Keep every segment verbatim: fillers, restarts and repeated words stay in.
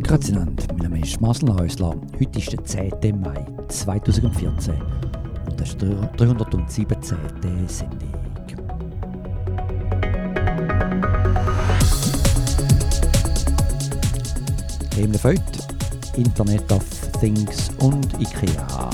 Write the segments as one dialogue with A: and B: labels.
A: Grüezi miteinander, mein Name ist Marcel Häusler. Heute ist der zehnten Mai zweitausendvierzehn und das ist die dreihundertsiebzehnte Sendung. Themen für heute: Internet of Things und IKEA.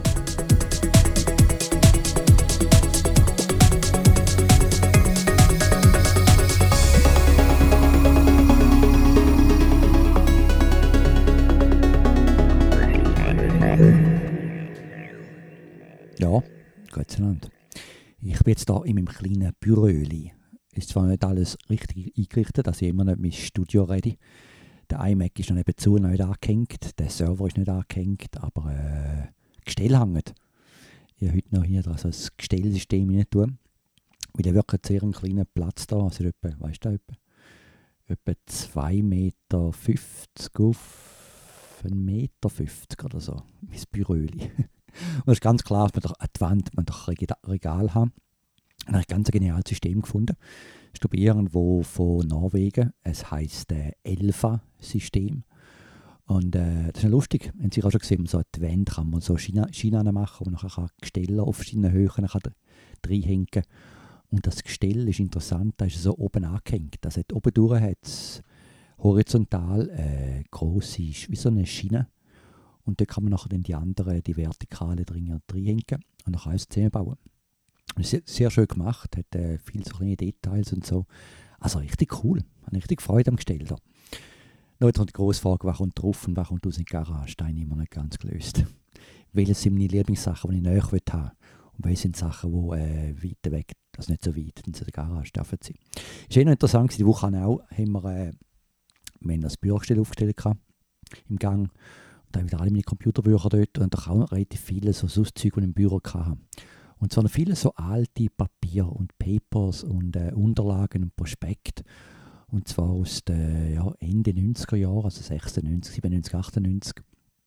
A: Ja, Gott sei Dank. Ich bin jetzt hier in meinem kleinen Büröli. Ist zwar nicht alles richtig eingerichtet, dass ich immer nicht mein Studio rede. Der iMac ist noch nebenzu nicht angehängt, der Server ist nicht angehängt, aber äh, Gestell hängt. Ich habe heute noch hier also ein Gestellsystem rein tun, weil ich wirklich sehr einen kleinen Platz da, also etwa, weißt du, etwa, etwa zwei Meter fünfzig auf ein Meter fünfzig oder so, mein Büröli. Und es ist ganz klar, dass man doch an die Wand man doch Regal haben. Da habe ich ein ganz geniales System gefunden. Das ist irgendwo von Norwegen. Es heisst äh, Elfa-System. Und äh, das ist lustig. Haben Sie auch schon gesehen, so an die Wand kann man so Schienen Schiene machen, wo man nachher Gestelle auf seinen Höhen reinhängen kann. Und das Gestell ist interessant, da ist es so oben angehängt. Das hat oben durch hat es horizontal äh, grosse, wie so eine Schiene. Und dort kann man nachher dann die anderen, die vertikalen drin reinhängen und dann alles zusammenbauen. Sehr, sehr schön gemacht, hat äh, viele so kleine Details und so. Also richtig cool, ich habe richtig Freude am Gestell da. Noch jetzt noch die grosse Frage, was kommt drauf und was kommt aus der Garage, da habe ich immer nicht ganz gelöst. Welche sind meine Lieblingssachen, die ich näher haben will und welche sind Sachen, die äh, weit weg, also nicht so weit, in der Garage dürfen sein. Ist eh noch interessant, die Woche auch haben wir, äh, wir haben das Bürogestell aufgestellt gehabt, im Gang. Da haben wieder alle meine Computerbücher dort und auch noch relativ viele so Auszüge, die ich im Büro hatte. Und zwar noch viele so alte Papier und Papers und äh, Unterlagen und Prospekt. Und zwar aus den ja, Ende neunziger Jahre, also sechsundneunzig, siebenundneunzig, achtundneunzig.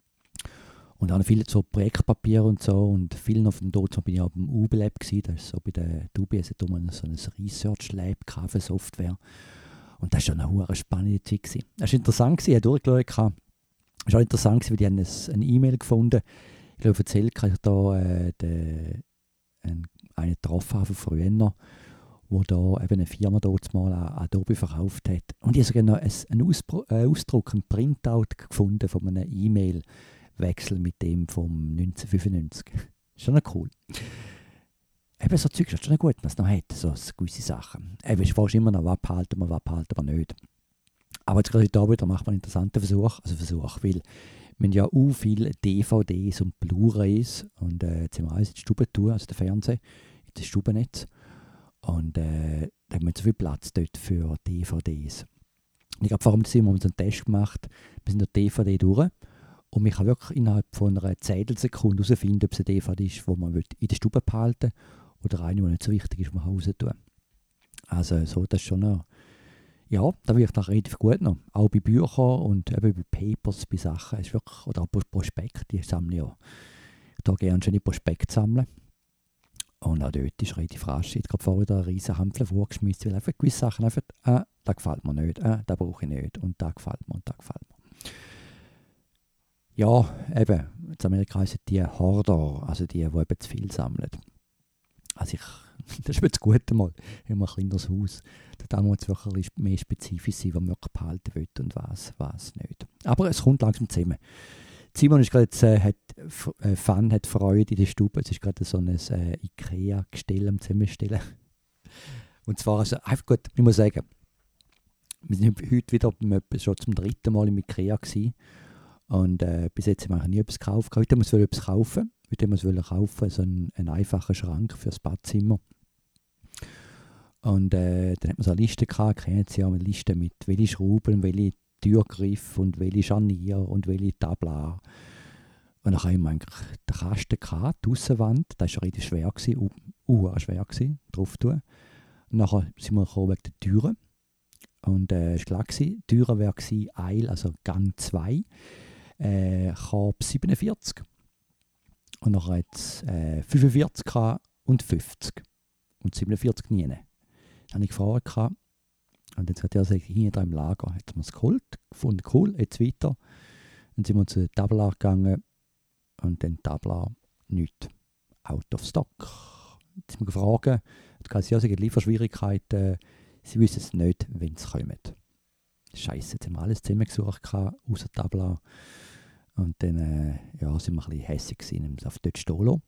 A: Und auch noch viele so Projektpapier und so. Und vielen auf dem dort bin ich auch beim U B Lab gewesen. Das ist so bei der U B S, so ein Research Lab für Software. Und das war schon eine hohe spannende Zeit gewesen. Das war interessant gewesen, ich habe durchgeschaut. Es war auch interessant, weil die haben eine E-Mail gefunden. Ich glaube, erzählt habe ich da äh, den, einen, einen getroffen von früher, wo da eben eine Firma dort mal Adobe verkauft hat. Und ich habe sogar noch einen, einen Auspro- äh, Ausdruck, einen Printout gefunden von einem E-Mail-Wechsel mit dem vom neunzehnhundertfünfundneunzig. Schon noch cool. Eben so Zeug ist schon gut, was es noch hat, so gewisse Sachen. Eben, ich frage immer noch, was behalten wir, was behalten wir nicht. Aber jetzt gerade da wieder macht man einen interessanten Versuch, also Versuch, weil wir haben ja auch viele D V Ds und Blu-rays und äh, jetzt haben wir alles in die Stube tun, also den Fernseher, in das Stubennetz. Und äh, da haben wir so viel Platz dort für D V Ds. Und ich glaube, vor allem haben wir uns einen Test gemacht, wir sind durch die D V D durch und man kann wirklich innerhalb von einer Zehntelsekunde herausfinden, ob es eine D V D ist, die man in der Stube behalten will oder eine, die nicht so wichtig ist, die man raus tun. Also so, das ist schon noch. Ja, da wirkt auch relativ gut noch. Auch bei Büchern und eben bei Papers, bei Sachen. Ist wirklich, oder auch Prospekte, die sammeln ja. Ich da gerne schöne Prospekte sammeln. Und auch dort ist relativ rasch. Ich habe gerade vorher eine riesen Hampfle vorgeschmissen, weil einfach gewisse Sachen einfach, äh, das gefällt mir nicht, äh, das brauche ich nicht und das gefällt mir und das gefällt mir. Ja, eben, in Amerika sind die Hoarder, also die, die eben zu viel sammeln. Also ich, das ist jetzt gut einmal, haben wir ein kleineres Haus. Da muss es wirklich mehr spezifisch sein, was man wirklich behalten will und was, was nicht. Aber es kommt langsam zusammen. Simon ist gerade jetzt, äh, hat äh, Fun, hat Freude in der Stube. Es ist gerade so ein äh, IKEA-Gestell am Zusammenstellen. Und zwar, also, einfach gut, ich muss sagen, wir sind heute wieder schon zum dritten Mal im IKEA gewesen. Und äh, bis jetzt haben wir nie etwas gekauft. Heute müssen wir etwas kaufen. Heute müssen wir kaufen, so einen, einen einfachen Schrank für das Badzimmer. Und äh, dann hat man so eine Liste gehabt, kennen Sie ja eine Liste mit welche Schrauben, welche Türgriffe und welche Scharnier und welche Tablar. Und dann haben wir eigentlich den Kasten gehabt, die Aussenwand, das war relativ schwer, uh, uh, schwer gewesen, drauf tun. Und dann sind wir gekommen wegen der Türen. Und es äh, war klar, die Türen wäre Eil, also Gang zwei, äh, K siebenundvierzig. Und dann hat es äh, fünfundvierzig und fünfzig. Und siebenundvierzig nie. Dann habe ich gefragt, Und jetzt hat er gesagt, hier da im Lager, hat er mir es geholt, gefunden, cool, jetzt weiter. Dann sind wir zu der Tabla gegangen und dann Tabla, nichts, out of stock. Jetzt sind wir gefragt, hat gesagt, ja, sie haben Lieferschwierigkeiten, sie wissen es nicht, wenn sie kommen. Scheiße, jetzt haben wir alles zusammengesucht, außer Tabla. Und dann äh, ja, sind wir ein bisschen hässig gewesen, haben es auf dort stehen lassen.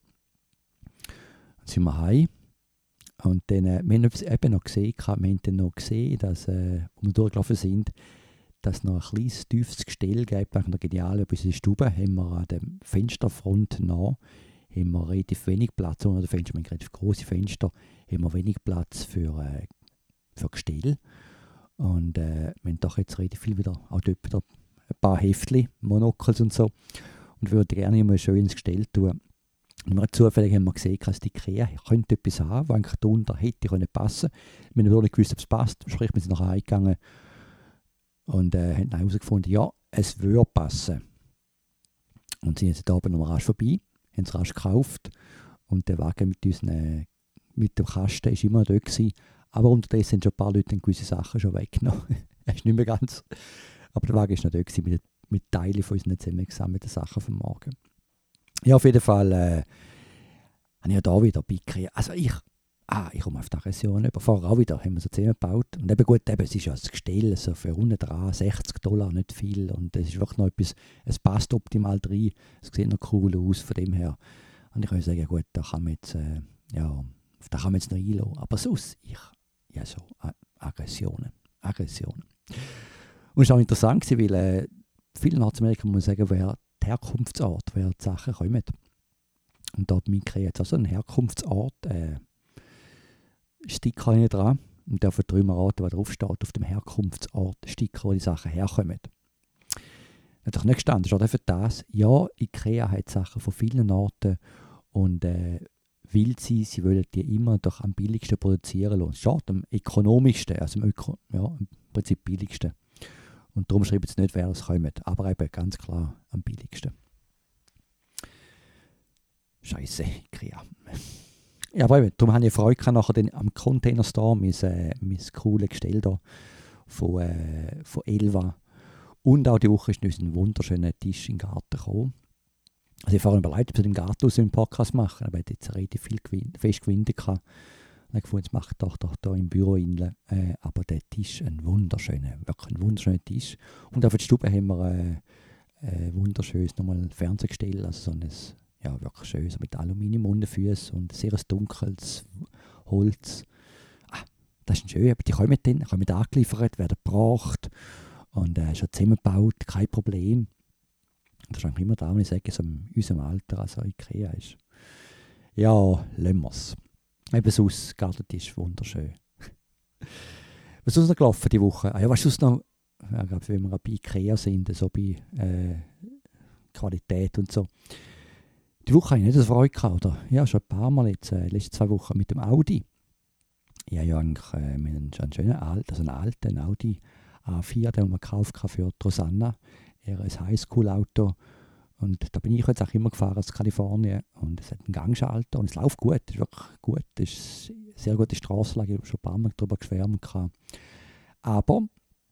A: Dann sind wir heim. Und dann, äh, wir haben es eben noch gesehen, wir haben dann noch gesehen, dass, äh, als wir durchgelaufen sind, dass es noch ein kleines, tiefes Gestell gibt, nach einer genialen bis in die Stube, haben wir an der Fensterfront nach, haben wir relativ wenig Platz, oder Fenster, wir haben relativ grosse Fenster, haben wir wenig Platz für, äh, für Gestell. Und äh, wir haben doch jetzt relativ viel wieder, auch dort wieder ein paar Heftchen, Monokels und so, und würden gerne mal schön ins Gestell tun. Und wir zufällig haben wir gesehen, dass die Ikea könnte etwas haben, was eigentlich darunter hätte können passen. Wir haben nicht gewusst, ob es passt. Sprich, wir sind nachher eingegangen und äh, haben dann herausgefunden, ja, es würde passen. Und sind jetzt da oben noch rasch vorbei, haben es rasch gekauft und der Wagen mit, unseren, äh, mit dem Kasten war immer dort gewesen. Aber unterdessen haben schon ein paar Leute gewisse Sachen schon weggenommen. Das ist nicht mehr ganz. Aber der Wagen war noch dort gewesen, mit, mit Teilen von unseren zusammengesammelten Sachen vom Morgen. Ja, auf jeden Fall äh, habe ich ja da wieder beikriegt. Also ich, ah, ich komme auf die Aggression über. Vorher auch wieder haben wir so zusammengebaut. Und eben gut, eben, es ist ja das Gestell, so für unten dran, sechzig Dollar, nicht viel. Und es ist wirklich noch etwas, es passt optimal rein. Es sieht noch cool aus von dem her. Und ich kann sagen, ja gut, da kann man jetzt, äh, ja, da kann man jetzt noch einlassen. Aber sonst, ich, ja so, A- Aggressionen, Aggressionen. Und es war auch interessant, weil äh, viele in Nordamerika, muss man sagen, wer die Herkunftsort, woher die Sachen kommen. Und dort mit Ikea jetzt auch so einen Herkunftsort, äh, Sticker hinten dran. Und der von drei raten, was drauf steht, auf dem Herkunftsort Sticker, wo die Sachen herkommen. Natürlich nicht gestanden, ist auch für das. Ja, Ikea hat Sachen von vielen Orten und äh, will sie, sie wollen die immer doch am billigsten produzieren lassen. Es steht am ökonomischsten, also am Öko, ja, im Prinzip billigsten. Und darum schreiben sie nicht, wer es kommt. Aber eben ganz klar am billigsten. Scheiße, Ikea. Ja, aber eben, darum habe ich Freude gehabt, nachher den, am Container Store mein, äh, mein cooles Gestell da von, äh, von Elva. Und auch die Woche ist uns ein wunderschöner Tisch im Garten gekommen. Also ich habe vorhin überlegt, ob ich den Garten aus dem Podcast machen, aber ich hatte jetzt relativ viel Gewinn, fest Gewinde gehabt. Und ich gefunden, jetzt mache ich doch, doch da im Büro rein. Äh, aber der Tisch, ein wunderschöner, wirklich ein wunderschöner Tisch. Und auf der Stube haben wir äh, äh, wunderschönes nochmal Fernsehgestell, also so ein, ja wirklich schön, so mit Aluminium-Unterfüßen und sehr dunkles Holz. Ah, das ist schön, aber die kommen dann, kommen angeliefert, werden gebracht und äh, schon zusammengebaut, kein Problem. Das ist eigentlich immer da, wenn ich sage, so in unserem Alter, also Ikea ist. Ja, lassen wir es. Eben sonst, Gartentisch, wunderschön. Was ist sonst noch gelaufen diese Woche? Ah ja, was ist sonst noch, ja, ich glaube, wenn wir bei Ikea sind, so bei äh, Qualität und so. Die Woche habe ich nicht so Freude gehabt, oder? Ja, schon ein paar Mal jetzt, äh, letzte zwei Wochen mit dem Audi. Ja, ja, eigentlich, äh, wir haben schon einen schönen alten, also einen alten Audi A vier, den wir gekauft haben für Rosanna. Er ist ein Highschool-Auto. Und da bin ich jetzt auch immer gefahren aus Kalifornien. Und es hat einen Gangschalter und es läuft gut. Es ist wirklich gut. Es ist eine sehr gute Strassenlage. Ich habe schon ein paar Mal darüber geschwärmt. Aber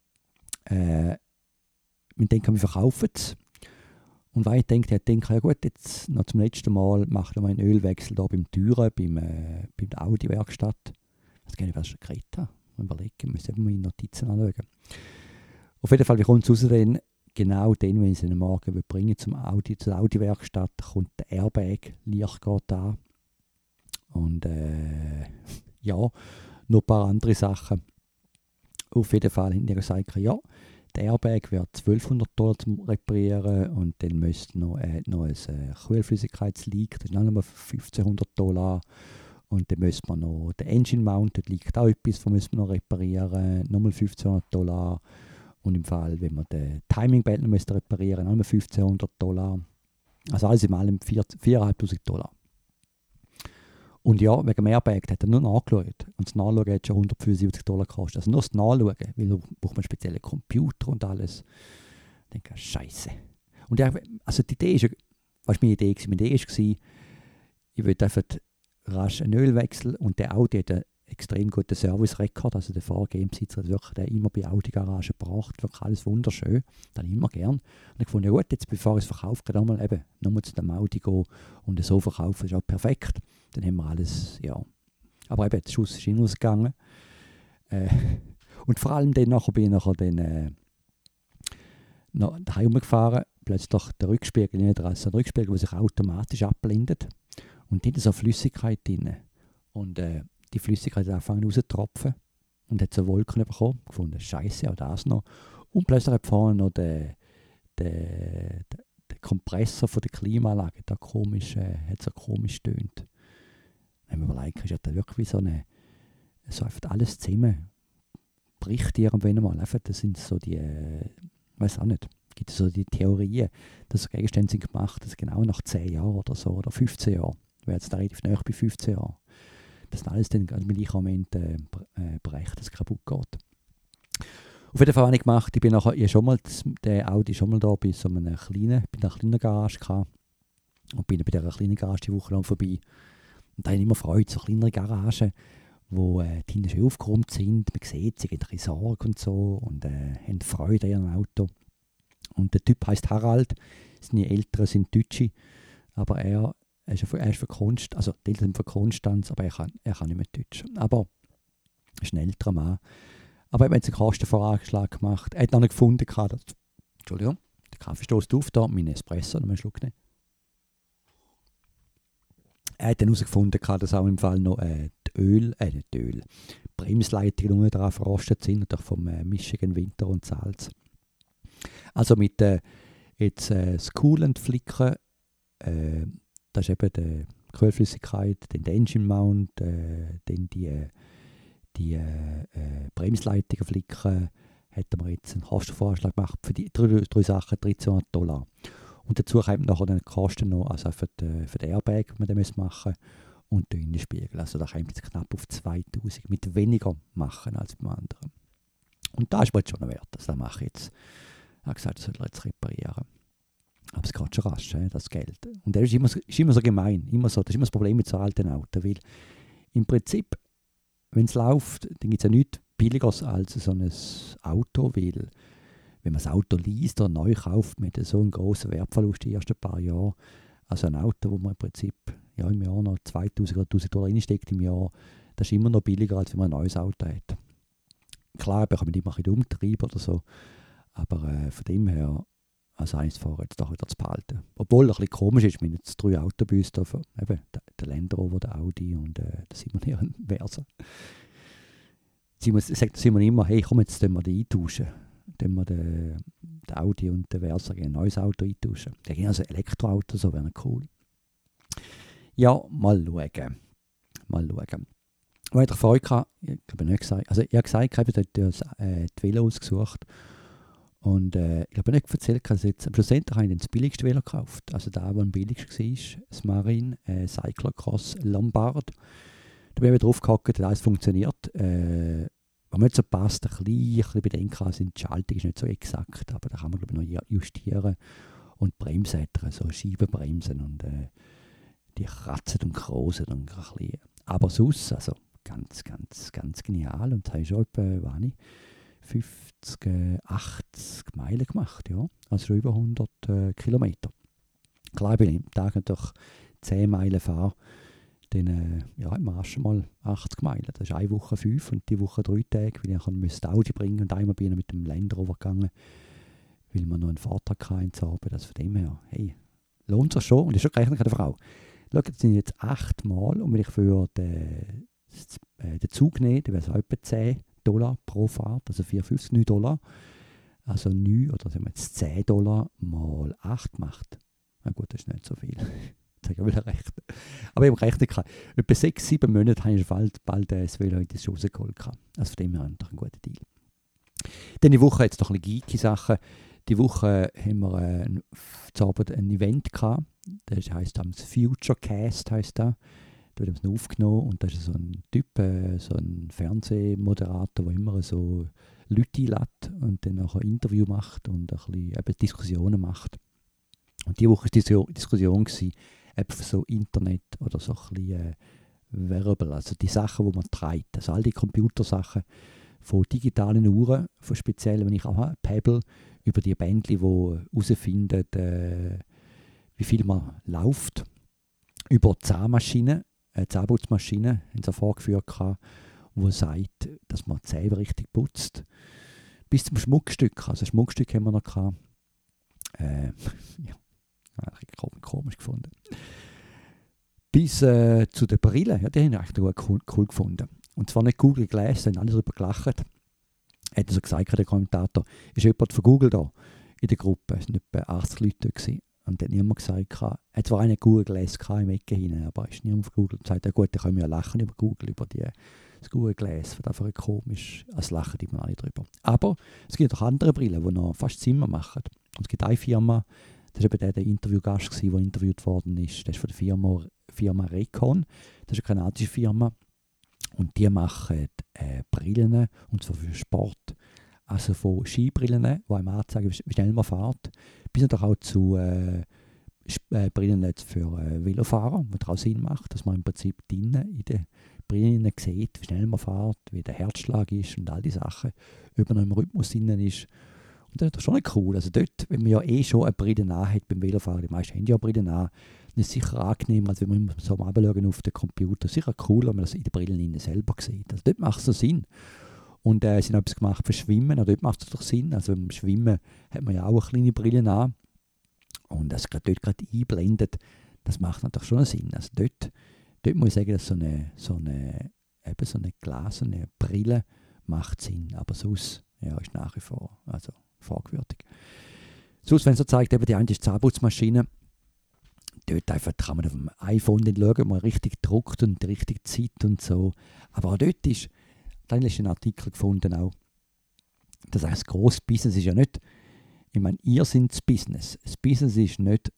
A: äh, wir denken, wir verkaufen es. Und weil ich denke, ich denke, ja gut, jetzt noch zum letzten Mal machen wir einen Ölwechsel da beim Türen, beim, äh, bei der Audi-Werkstatt. Ich weiß gar nicht, was ich schon geredet habe. Überlegen, wir müssen eben meine Notizen anschauen. Auf jeden Fall, wie kommt es raus denn? Genau dann, wenn ich es morgen bringen zum Audi, zur Audi-Werkstatt, kommt der Airbag, Licht geht an. Und äh, ja, noch ein paar andere Sachen. Auf jeden Fall haben die gesagt, ja, der Airbag wird zwölfhundert Dollar zum Reparieren und dann müsste noch, äh, noch ein äh, Kühlflüssigkeitsleak, das ist noch einmal fünfzehnhundert Dollar. Und dann müsste man noch den Engine Mount, das liegt auch etwas, das müssen wir noch reparieren, nochmal fünfzehnhundert Dollar. Und im Fall, wenn man den Timing Belt noch müsste reparieren, nochmal fünfzehnhundert Dollar. Also alles in allem viertausendfünfhundert Dollar. Und ja, wegen dem Airbag hat er nur nachgeschaut. Und das Nachschauen hat schon hundertfünfundsiebzig Dollar gekostet. Also nur das Nachschauen, weil da braucht man einen speziellen Computer und alles. Ich denke, Scheiße. Und ja, also die Idee ist ja, was meine Idee war, meine Idee war, ich wollte einfach rasch einen Ölwechsel und der Audi hat extrem guten Service-Rekord. Also der Vorgehensbesitzer hat wirklich den immer bei Audi-Garagen gebracht. Wirklich alles wunderschön. Dann immer gern. Und ich fand, ja gut, jetzt bevor ich es verkaufe, kann ich nochmal eben nochmal zu dem Audi gehen und so verkaufen. Das ist auch perfekt. Dann haben wir alles, ja. Aber eben, der Schuss ist hinausgegangen. Äh, und vor allem dann nachher bin ich nachher dann, äh, nach Hause gefahren. Plötzlich der Rückspiegel, nicht der Rückspiegel, der sich automatisch abblendet. Und dort ist so Flüssigkeit drin. Und äh, die Flüssigkeit hat angefangen rauszutropfen. Und hat so Wolken bekommen. Gefunden, Scheiße, auch das noch. Und plötzlich hat vorne noch der, der, der, der Kompressor von der Klimaanlage, der komisch, äh, hat so komisch tönt. Wenn man überlegt, ist das wirklich wie so eine, so einfach alles zusammen. Bricht irgendwann mal. Einfach, das sind so die, äh, ich weiß auch nicht. Gibt es so die Theorien, dass so Gegenstände sind gemacht, dass genau nach zehn Jahren oder so, oder fünfzehn Jahren, wäre jetzt relativ nahe bei fünfzehn Jahren, dass dann alles dann mit gleichen Moment äh, äh, bricht, dass es kaputt geht. Auf jeden Fall habe ich gemacht, ich bin nachher, ich schon mal, der Audi schon mal da bei so einer kleinen, bei einer kleinen Garage gehabt und bin bei dieser kleinen Garage die Woche lang vorbei. Und da habe ich immer Freude, so kleinere Garagen, wo äh, die hinten schön aufgeräumt sind, man sieht, sie haben ein bisschen Sorge und so und äh, haben Freude an ihrem Auto. Und der Typ heisst Harald, seine Eltern sind Deutsche, aber er, er ist für, er ist für Konst, also die Eltern sind für Konstanz, aber er kann, er kann nicht mehr Deutsch. Aber er ist ein älterer Mann. Aber er hat jetzt einen Kostenvoranschlag gemacht. Er hat noch nicht gefunden, dass, Entschuldigung, der Kaffee stößt auf, da, mein Espresso, noch einen Schluck nehmen. Er hat dann herausgefunden, dass auch im Fall noch äh, die Öl, äh nicht die Öl, Bremsleitungen unten dran verrostet sind, natürlich vom äh, mischigen Winter und Salz. Also mit äh, jetzt äh, das Coolant flicken, äh, das ist eben die Kühlflüssigkeit, dann der Engine Mount, äh, dann die, äh, die äh, äh, Bremsleitungen flicken, hätten wir jetzt einen Kostenvoranschlag gemacht für die drei, drei Sachen, dreizehnhundert Dollar. Und dazu kommt nachher dann die Kosten noch, also für die, für die Airbag, die wir dann machen müssen, und den Innenspiegel. Also da kommt jetzt knapp auf zweitausend, mit weniger machen als beim anderen. Und das ist mir jetzt schon wert, also das mache ich jetzt. Er hat gesagt, das soll er jetzt reparieren. Aber es geht schon rasch, das Geld. Und das ist immer, so, ist immer so gemein. Immer so, das ist immer das Problem mit so alten Autos. Weil im Prinzip, wenn es läuft, dann gibt es ja nichts billiger als so ein Auto. Weil wenn man das Auto liest oder neu kauft, man hat so einen grossen Wertverlust die ersten paar Jahre. Also ein Auto, wo man im Prinzip ja, im Jahr noch zweitausend oder tausend Dollar reinsteckt im Jahr, das ist immer noch billiger, als wenn man ein neues Auto hat. Klar, bekommt man immer ein bisschen Umtrieb oder so. Aber äh, von dem her, also eins fahren jetzt doch wieder zu behalten. Obwohl es ein bisschen komisch ist, wir haben jetzt drei Autobus da, eben der, der Land Rover, der Audi und äh, der Simon Ehren Versa. Simon sagt Simon immer, hey komm, jetzt tun wir den eintauschen. Dann wir den, den Audi und den Versa ein neues Auto eintauschen. Der gehen also Elektroauto, so wäre cool. Ja, mal schauen. Mal schauen. Weil ich Freude hatte, ich habe nicht gesagt, also ich habe gesagt, ich habe das, äh, die Velo ausgesucht. Und äh, ich habe nicht erzählt, dass jetzt, schlussendlich habe ich das billigste Velo gekauft. Also da, wo am billigsten war, das Marine äh, Cyclocross Lombard. Da bin ich drauf gehockt, dass alles funktioniert. Äh, was mir nicht so passt, ein bisschen, ein bisschen bedenken, also die Schaltung ist nicht so exakt, aber da kann man glaube ich noch justieren. Und die Bremsen hat er, so Scheibenbremsen und äh, die kratzen und krosen und ein bisschen. Aber sonst, also ganz, ganz, ganz genial. Und das habe ich schon etwa, wann ich, fünfzig, achtzig Meilen gemacht, ja. Also schon über hundert äh, Kilometer. Klar, ich bin am Tag natürlich zehn Meilen fahre, dann äh, ja, im Arsch mal achtzig Meilen. Das ist eine Woche fünf und die Woche drei Tage, weil ich musste Audi bringen und einmal bin ich mit dem Land Rover gegangen, weil man noch einen Vortrag hatten zu haben. Das von dem her, hey, lohnt sich schon. Und ich schon gerechnet mit der Frau. Schau, das sind jetzt acht Mal und wenn ich für den, den Zug nehme, dann wäre es etwa zehn Dollar pro Fahrt, also vierhundertfünfzig, neun Dollar. Also neun, oder sagen wir jetzt zehn Dollar mal acht gemacht. Na gut, das ist nicht so viel. Das habe ich wieder recht. Aber ich habe gerechnet, etwa sechs, sieben Monate habe ich bald, bald das Velo in die Schuhe geholt. Also von dem her ein guter Deal. Dann die Woche jetzt noch ein bisschen geeky Sachen. Die Woche haben wir äh, zu Abend ein Event gehabt. Das heisst das Futurecast, heisst das. Da haben wir es aufgenommen und das ist so ein Typ, äh, so ein Fernsehmoderator, der immer so Leute einlädt und dann nachher ein Interview macht und ein bisschen eben Diskussionen macht. Und diese Woche war die Diskussion gewesen, eben für so Internet oder so ein bisschen, äh, Wearable, also die Sachen, die man trägt. Also all die Computersachen von digitalen Uhren, von speziell, wenn ich auch habe, Pebble, über die Bändchen, die herausfinden, äh, wie viel man läuft. Über Zahnmaschinen, äh, Zahnputzmaschinen, haben sie vorgeführt, die sagt, dass man die Zähne richtig putzt. Bis zum Schmuckstück, also Schmuckstück haben wir noch gehabt. Äh, ja, komisch, komisch gefunden. Bis äh, zu den Brillen, ja, die haben wir echt cool, cool gefunden. Und zwar nicht Google Glass, da haben alle darüber gelacht. Hat er so gesagt, der Kommentator, ist jemand von Google da in der Gruppe? Es waren etwa achtzig Leute da gewesen. Und dann hat niemand gesagt, er hat zwar einen Google Glass im Ecke hinein, aber ist niemand von Google. Und sagt, ja gut, dann können wir ja lachen über Google, über die, das Google Glass, was einfach komisch, als lachen die man alle drüber. Aber es gibt auch andere Brillen, die noch fast Zimmer machen. Und es gibt eine Firma, das war eben der, der Interviewgast, der interviewt worden ist, das ist von der Firma, Firma Recon, das ist eine kanadische Firma. Und die machen äh, Brillen, und zwar für Sport. Also von Skibrillen, die einem anzeigen, wie schnell man fährt, bis natürlich auch zu äh, äh, Brillen für äh, Velofahrer, was auch Sinn macht, dass man im Prinzip drinnen in den Brillen sieht, wie schnell man fährt, wie der Herzschlag ist und all die Sachen, ob man noch im Rhythmus drinnen ist. Und das ist schon cool. Also dort, wenn man ja eh schon eine Brille hat beim Velofahren, die meisten haben ja Brillen an, das ist sicher angenehmer, als wenn man so am Abschauen auf den Computer. Sicher cooler, wenn man das in den Brillen selber sieht. Also dort macht es so Sinn. Und äh, sie haben etwas gemacht für Schwimmen, dort macht es doch Sinn. Also beim Schwimmen hat man ja auch eine kleine Brille an. Und das gerade dort gerade einblendet, das macht natürlich schon Sinn. Also dort, dort muss ich sagen, dass so eine, so eine, eben so eine Glas, so eine Brille macht Sinn. Aber sonst ja, ist nach wie vor also fragwürdig. Sonst, wenn es so zeigt, eben die eine ist Zahnputzmaschine, dort einfach kann man auf dem iPhone dann schauen, man richtig druckt und die richtige Zeit und so. Aber auch dort ist, dann ist ein Artikel gefunden auch, dass das grosse Business ist ja nicht, ich meine, ihr seid das Business. Das Business ist nicht,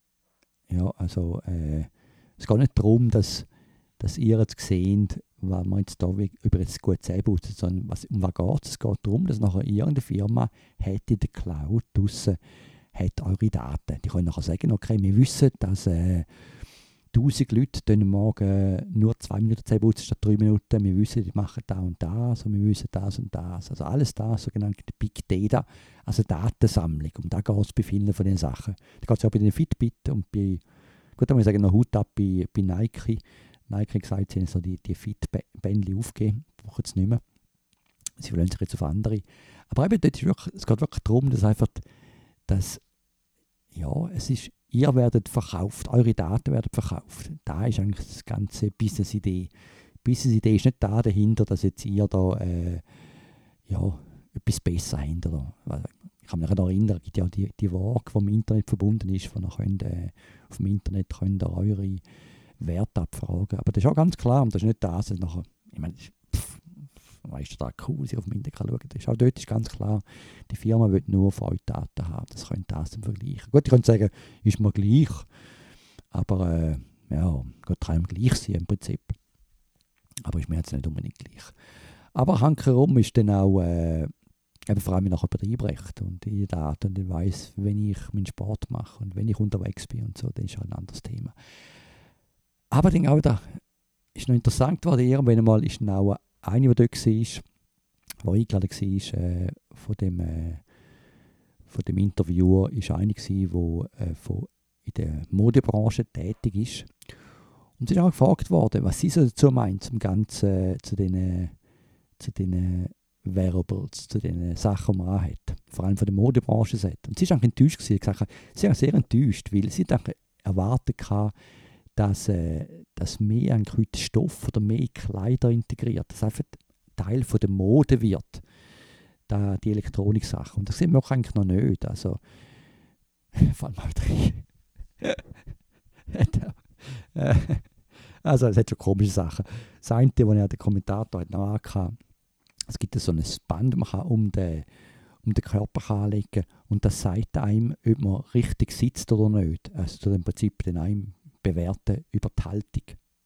A: ja, also, äh, es geht nicht darum, dass, dass ihr jetzt seht, was man jetzt da über jetzt gut Zähne putzt, sondern was, um was geht es? Es geht darum, dass nachher irgendeine Firma hat in der Cloud draussen hat eure Daten. Die können nachher sagen, okay, wir wissen, dass äh, tausend Leute dann morgen nur zwei Minuten Zähne putzen statt drei Minuten. Wir wissen, die machen das und das und wir wissen das und das. Also alles das, sogenannte Big Data, also Datensammlung. Um da geht es bei vielen von den Sachen. Da geht es ja auch bei den Fitbit und bei, gut, da muss ich sagen, noch Hut ab bei, bei Nike. Nike hat gesagt, sie haben so die, die Fit-Bändchen aufgegeben, brauchen sie nicht mehr. Sie verlassen sich jetzt auf andere. Aber eben dort ist wirklich, es geht wirklich darum, dass einfach, dass, ja, es ist, ihr werdet verkauft, eure Daten werden verkauft. Da ist eigentlich das ganze Business-Idee. Die Business-Idee ist nicht da dahinter, dass jetzt ihr da, äh, ja, etwas besser habt. Oder, ich kann mich noch erinnern, es gibt ja die, die Waage, die im Internet verbunden ist, wo ihr könnt, äh, auf dem Internet könnt ihr eure Werte abfragen. Aber das ist auch ganz klar, und das ist nicht das, dass nachher, ich meine, pff, weißt du, da cool, sie auf dem Internet schauen kann. Auch dort ist ganz klar, die Firma will nur von euch Daten haben. Das könnt ihr das dann vergleichen. Gut, ich könnte sagen, ist mir gleich, aber äh, ja, Gott kann gleich sein im Prinzip. Aber ist mir jetzt nicht unbedingt gleich. Aber hankerum ist dann auch, äh, eben vor allem, wenn nachher jemand einbricht und die Daten und ich weiss, wenn ich meinen Sport mache und wenn ich unterwegs bin und so, dann ist auch ein anderes Thema. Aber dann auch da ist noch interessant geworden, irgendwann einmal ist dann auch eine, die dort war, die eingeladen war, äh, von, dem, äh, von dem Interviewer, ist eine gewesen, die äh, von, in der Modebranche tätig ist. Und sie ist auch gefragt worden, was sie so dazu meint, zum Ganzen, zu den, zu den Wearables, zu den Sachen, die man anhat. Vor allem von der Modebranche. Und sie war eigentlich enttäuscht gewesen, gesagt, sie war sehr enttäuscht, weil sie erwartet hatte, dass, äh, dass mehr eigentlich heute Stoff oder mehr Kleider integriert, dass einfach Teil von der Mode wird, da, die Elektronik-Sachen. Und das sehen wir auch eigentlich noch nicht. Also, vor allem halt also, es hat schon komische Sachen. Das eine, was ja der Kommentator hat noch angehört, es gibt so ein Band, das man kann um den, um den Körper anlegen kann. Und das sagt einem, ob man richtig sitzt oder nicht. Also im Prinzip den einem bewerten über die Haltung.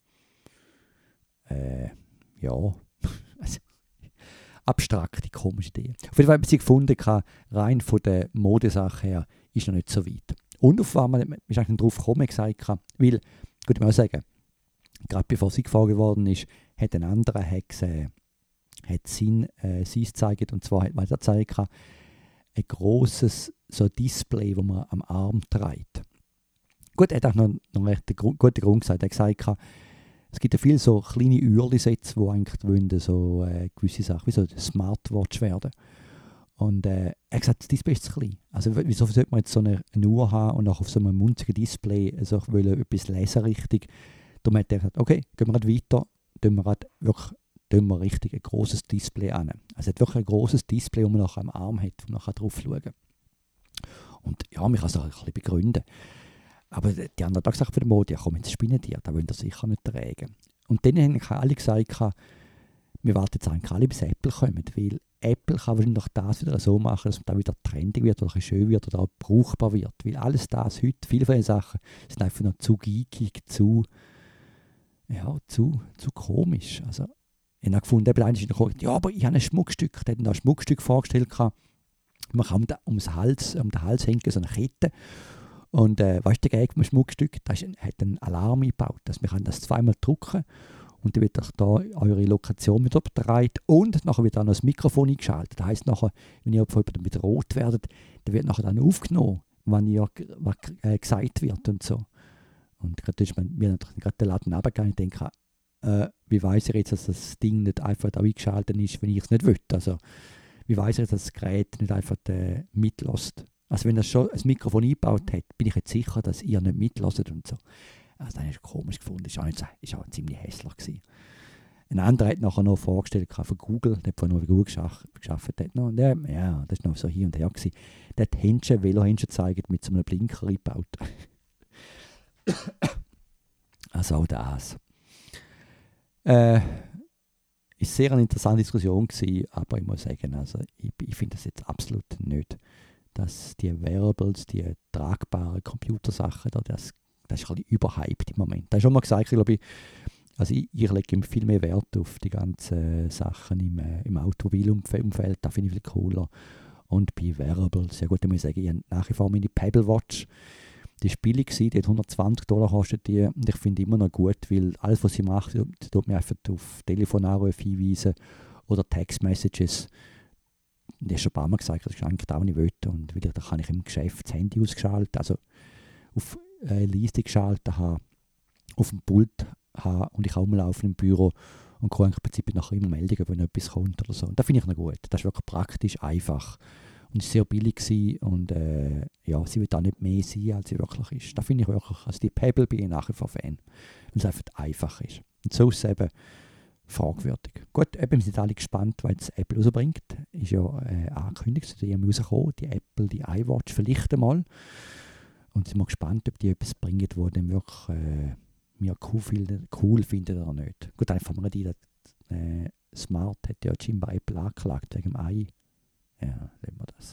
A: Äh, ja, also, abstrakte, komische Idee. Auf jeden Fall haben sie gefunden, rein von der Modesache her ist noch nicht so weit. Und auf was man ist eigentlich darauf gekommen, gesagt, weil, gut, ich muss auch sagen, gerade bevor sie gefahren worden ist, hat ein anderer hat, gesehen, hat sein, äh, sein gezeigt, und zwar hat man da gezeigt, ein grosses so Display, das man am Arm trägt. Gut, er hat auch noch, noch einen Grund, guten Grund gesagt. Er hat gesagt, es gibt ja viele so kleine Uhrli-Sätze, die eigentlich wollen, so äh, gewisse Sachen wie so Smartwatch werden. Und äh, er hat gesagt, das Display ist zu klein. Also wieso sollte man jetzt so eine, eine Uhr haben und auch auf so einem munzigen Display also wollen, etwas lesen richtig? Darum hat er gesagt, okay, gehen wir weiter, tun wir wirklich tun wir richtig ein grosses Display an. Also er hat wirklich ein grosses Display, das man nachher am Arm hat, wo man drauf schauen kann. Und ja, man kann es auch ein bisschen begründen. Aber die anderen haben gesagt von der Mode, ja komm, jetzt spinnen die, da wollen das sicher nicht tragen. Und dann haben alle gesagt, wir warten jetzt eigentlich alle, bis Apple kommt, weil Apple kann wahrscheinlich das wieder so machen, dass man da wieder trendig wird oder schön wird oder auch brauchbar wird. Weil alles das heute, viele von den Sachen, sind einfach noch zu geekig, zu, ja, zu, zu komisch. Also, ich habe gefunden, eben einer ist noch, ja, aber ich habe ein Schmuckstück, der hat ein Schmuckstück vorgestellt, man kann ums Hals, um den Hals hängen, so eine Kette. Und äh, weißt du, der Gag vom Schmuckstück, das hat einen Alarm eingebaut, dass man das zweimal drücken und dann wird euch da eure Lokation mit übertragen und nachher wird dann noch das Mikrofon eingeschaltet. Das heisst nachher, wenn ihr von jemandem mit rot werdet, dann wird nachher dann aufgenommen, wenn ihr was äh, gesagt wird und so. Und gerade ist man mir natürlich gerade den Laden runtergegangen und denke, äh, wie weiss ich jetzt, dass das Ding nicht einfach da eingeschaltet ist, wenn ich es nicht will. Also, wie weiss ich, dass das Gerät nicht einfach äh, mitlässt. Also wenn das schon ein Mikrofon eingebaut hat, bin ich jetzt sicher, dass ihr nicht mitlässt und so. Also das ist komisch gefunden, das war auch, auch ziemlich hässlich gewesen. Ein anderer hat nachher noch vorgestellt von Google, der vorhin noch bei Google gearbeitet hat. Und der, ja, das war noch so hier und her gewesen. Der hat Händchen, Velohändchen gezeigt, mit so einem Blinker eingebaut. Also auch das. Äh, ist sehr eine interessante Diskussion gewesen, aber ich muss sagen, also ich, ich finde das jetzt absolut nicht, dass die Wearables, die tragbaren Computersachen, das, das ist ein bisschen überhyped im Moment. Da ist schon mal gesagt, ich glaube, ich, also ich, ich lege viel mehr Wert auf die ganzen Sachen im, äh, im Automobilumfeld, da finde ich viel cooler. Und bei Wearables, ja gut, da muss ich sagen, ich habe nach wie vor meine Pebble Watch, die ist billig gewesen, die hat hundertzwanzig Dollar kostet die, und ich finde immer noch gut, weil alles, was sie macht, sie tut mir einfach auf Telefonanrufe hinweisen oder Text-Messages. Und ich habe schon ein paar Mal gesagt, das ist eigentlich das, was ich will. Und wieder, da kann ich im Geschäft das Handy ausgeschaltet, also auf äh, Leiste geschaltet haben, auf dem Pult haben und ich rumlaufen im Büro und kann eigentlich im Prinzip nachher immer Meldungen, wenn etwas kommt oder so. Und das finde ich noch gut. Das ist wirklich praktisch, einfach. Und es war sehr billig gewesen und äh, ja, sie wird auch nicht mehr sein, als sie wirklich ist. Das finde ich wirklich, also die Pebble bin ich nachher vor Fan, weil es einfach einfach ist. Und so ist es eben fragwürdig. Gut, eben, wir sind alle gespannt, weil es Apple rausbringt. Ist ja äh, angekündigt, die haben rausgekommen, die Apple, die iWatch vielleicht einmal. Und sind mal gespannt, ob die etwas bringen, wo dann wirklich äh, mir cool finden, cool finden oder nicht. Gut, einfach mal die, äh, Smart hat ja scheinbar Apple angeklagt wegen dem i. Ja, lassen wir das.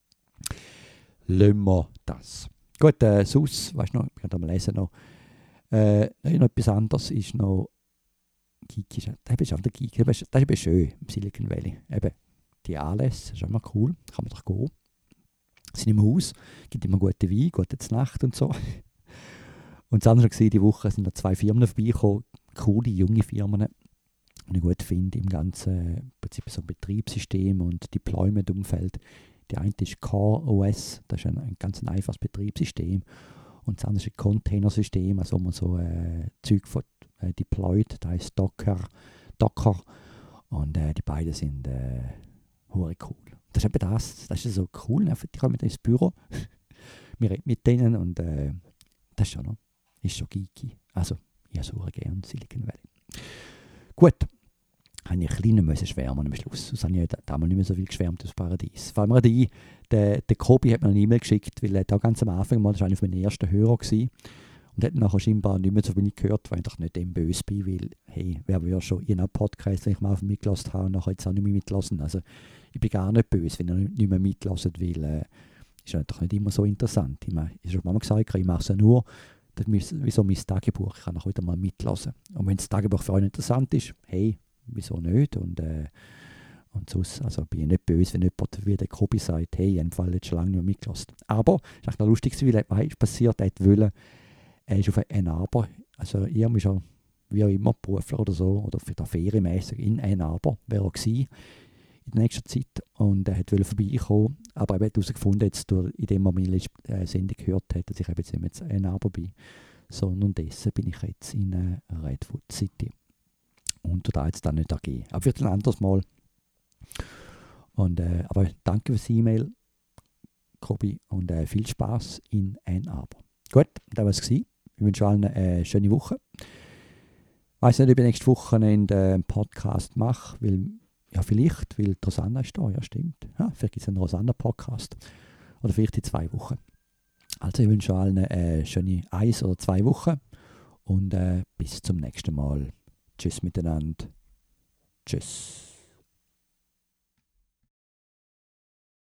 A: Lassen wir das. Gut, äh, sonst, weißt du noch, ich kann da mal lesen noch, äh, noch etwas anderes ist noch Geek, ist, das ist auch der Geek, das ist eben schön im Silicon Valley. Eben, die Anlässe, das ist immer cool, kann man doch gehen. Sind im Haus, gibt immer gute Wein, gute Nacht und so. Und das andere war, die Woche sind da zwei Firmen vorbeigekommen, coole, junge Firmen, die ich gut finde, im ganzen im Prinzip so Betriebssystem und Deployment-Umfeld. Die eine ist Core O S, das ist ein, ein ganz einfaches Betriebssystem. Und das andere ist ein Containersystem, also wo man so äh, Zeug von, äh, deployt, das heisst Docker. Docker. Und äh, die beiden sind äh, hure cool. Das ist eben das, das ist so cool, ne? Die kommen ins Büro, wir reden mit denen und äh, das ist schon noch, ist schon geeky. Also, ich suche gerne Silicon Valley. Gut, habe ich ein bisschen müssen schwärmen am Schluss. Sonst habe ich damals nicht mehr so viel geschwärmt aus Paradies. Falls mir ein, der, der Kobi hat mir eine E-Mail geschickt, weil er da ganz am Anfang mal, das war einer meiner ersten Hörer gewesen, und hat nachher scheinbar nicht mehr so viel gehört, weil ich nicht dem böse bin, weil, hey, wer will schon in einem Podcast, wenn ich mal auf mitgelassen habe und nachher jetzt auch nicht mehr mitlassen. Also, ich bin gar nicht böse, wenn er nicht mehr mitlässt, weil äh, ist ja doch nicht immer so interessant. Ich meine, ich habe schon mal gesagt, ich mache es ja nur, das ist wie so mein Tagebuch, ich kann auch wieder mal mitlassen. Und wenn das Tagebuch für euch interessant ist, hey, wieso nicht? Und, äh, und sonst, also bin ich nicht böse, wenn jemand wie der Kobi sagt, hey, ich habe im Fall jetzt schon lange nicht mehr mitgelassen. Aber es ist auch noch lustig, weil was ist passiert, er wollte, er ist auf Ann Arbor, also ich habe mich schon wie auch immer, Berufler oder so, oder für ferienmäßig in Ann Arbor wäre er gewesen in der nächsten Zeit. Und er wollte vorbeikommen, aber er hat herausgefunden, jetzt durch, in dem er meine letzte äh, Sendung gehört hat, dass ich eben jetzt nicht mehr in Ann Arbor bin. So, und unterdessen bin ich jetzt in äh, Redwood City. Und da jetzt dann nicht angehen. Aber vielleicht ein anderes Mal. Und, äh, aber danke fürs E-Mail, Kobi, und äh, viel Spaß in Ann Arbor. Gut, das war es. Ich wünsche allen eine schöne Woche. Ich weiß nicht, ob ich nächste Woche einen äh, Podcast mache, weil, ja, vielleicht, weil die Rosanna ist da, ja, stimmt. Ja, vielleicht gibt es einen Rosanna-Podcast. Oder vielleicht in zwei Wochen. Also, ich wünsche allen eine schöne eins oder zwei Wochen und äh, bis zum nächsten Mal. Tschüss miteinander. Tschüss.